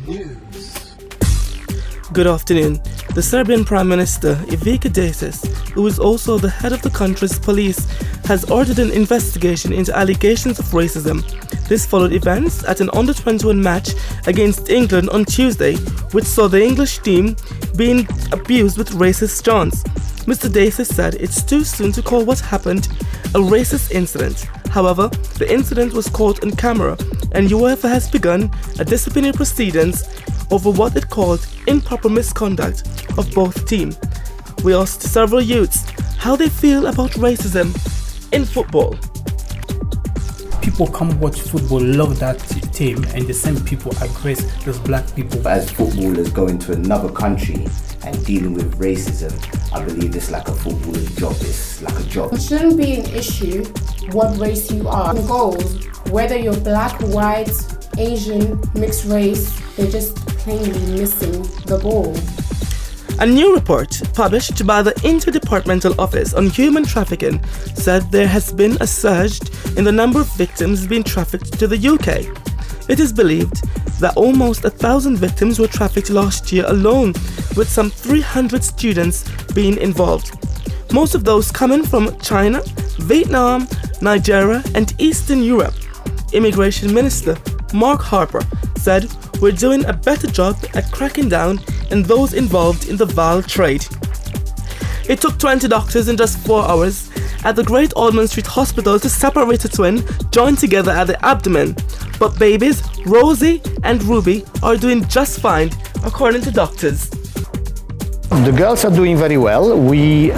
News. Good afternoon. The Serbian Prime Minister Ivica Dačić, who is also the head of the country's police, has ordered an investigation into allegations of racism. This followed events at an under-21 match against England on Tuesday, which saw the English team being abused with racist chants. Mr. Dačić said it's too soon to call what happened a racist incident. However, the incident was caught on camera, and UEFA has begun a disciplinary proceedings over what it called improper misconduct of both teams. We asked several youths how they feel about racism in football. People come watch football, love that team, and the same people aggress those black people. As footballers going to another country and dealing with racism, I believe it's like a footballer's job. It's like a job. It shouldn't be an issue what race you are. Goals, whether you're black, white, Asian, mixed race, they're just plainly missing the ball. A new report published by the Interdepartmental Office on Human Trafficking said there has been a surge in the number of victims being trafficked to the UK. It is believed that almost 1,000 victims were trafficked last year alone, with some 300 students being involved. Most of those coming from China, Vietnam, Nigeria and Eastern Europe. Immigration Minister Mark Harper said, "We're doing a better job at cracking down on those involved in the vile trade." It took 20 doctors in just 4 hours at the Great Ormond Street Hospital to separate a twin joined together at the abdomen. But babies Rosie and Ruby are doing just fine, according to doctors. The girls are doing very well. We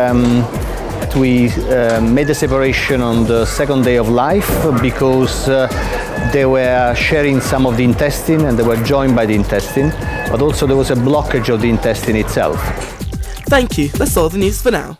made the separation on the second day of life because they were sharing some of the intestine and they were joined by the intestine, but also there was a blockage of the intestine itself. Thank you. That's all the news for now.